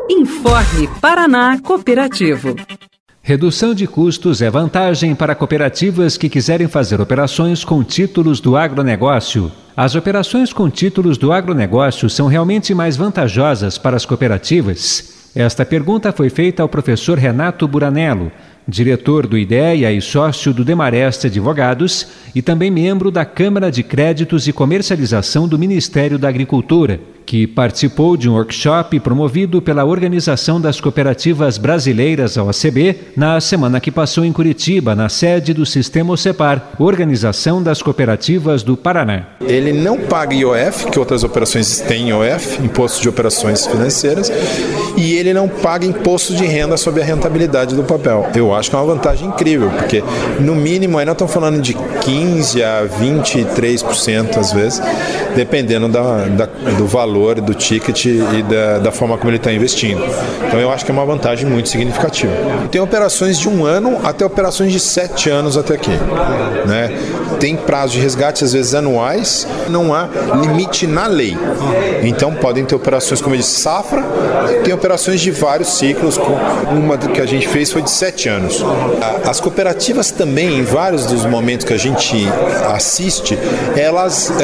Informe Paraná Cooperativo. Redução de custos é vantagem para cooperativas que quiserem fazer operações com títulos do agronegócio. As operações com títulos do agronegócio são realmente mais vantajosas para as cooperativas? Esta pergunta foi feita ao professor Renato Buranello, diretor do IDEA e sócio do Demarest Advogados e também membro da Câmara de Créditos e Comercialização do Ministério da Agricultura, que participou de um workshop promovido pela Organização das Cooperativas Brasileiras, a OCB, na semana que passou em Curitiba, na sede do Sistema OCEPAR, Organização das Cooperativas do Paraná. Ele não paga IOF, que outras operações têm IOF, Imposto de Operações Financeiras, e ele não paga imposto de renda sobre a rentabilidade do papel. Eu acho que é uma vantagem incrível, porque no mínimo aí nós estamos falando de 15% a 23% às vezes, dependendo do valor do ticket e da forma como ele está investindo. Então eu acho que é uma vantagem muito significativa. Tem operações de 1 ano até operações de 7 anos até aqui, né? Tem prazo de resgate às vezes anuais, não há limite na lei. Então podem ter operações como eu disse, safra, tem operações de vários ciclos, uma que a gente fez foi de 7 anos. As cooperativas também, em vários dos momentos que a gente assiste, elas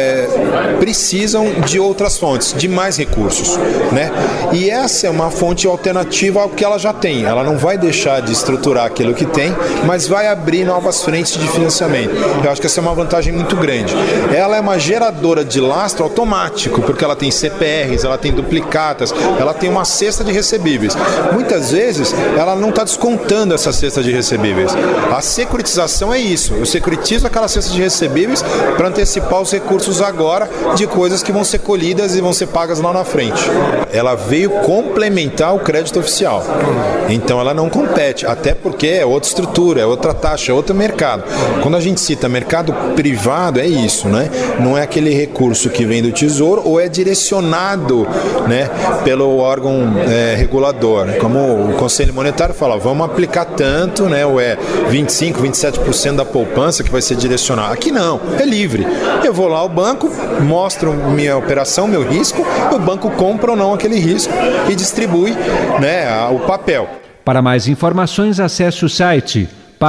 precisam de outras fontes, de mais recursos, né? E essa é uma fonte alternativa ao que ela já tem. Ela não vai deixar de estruturar aquilo que tem, mas vai abrir novas frentes de financiamento. Eu acho que essa é uma vantagem muito grande. Ela é uma geradora de lastro automático, porque ela tem CPRs, ela tem duplicatas, ela tem uma cesta de recebíveis. Muitas vezes, ela não está descontando essa cesta de recebíveis. A securitização é isso. Eu securitizo aquela cesta de recebíveis para antecipar os recursos agora de coisas que vão ser colhidas e vão ser pagas lá na frente. Ela veio complementar o crédito oficial. Então ela não compete, até porque é outra estrutura, é outra taxa, é outro mercado. Quando a gente cita mercado privado, é isso, né? Não é aquele recurso que vem do Tesouro ou é direcionado, né, pelo órgão regulador. Como o Conselho Monetário fala, vamos aplicar tanto, né, ou é 25%, 27% da poupança que vai ser direcionado. Aqui não, é livre. Eu vou lá ao banco, mostro minha operação, meu risco, o banco compra ou não aquele risco e distribui, né, o papel. Para mais informações, acesse o site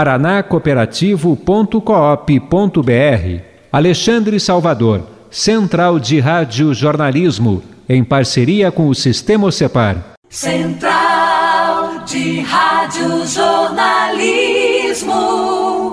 paranacooperativo.coop.br. Alexandre Salvador, Central de Rádio Jornalismo, em parceria com o Sistema OCEPAR. Central de Rádio Jornalismo.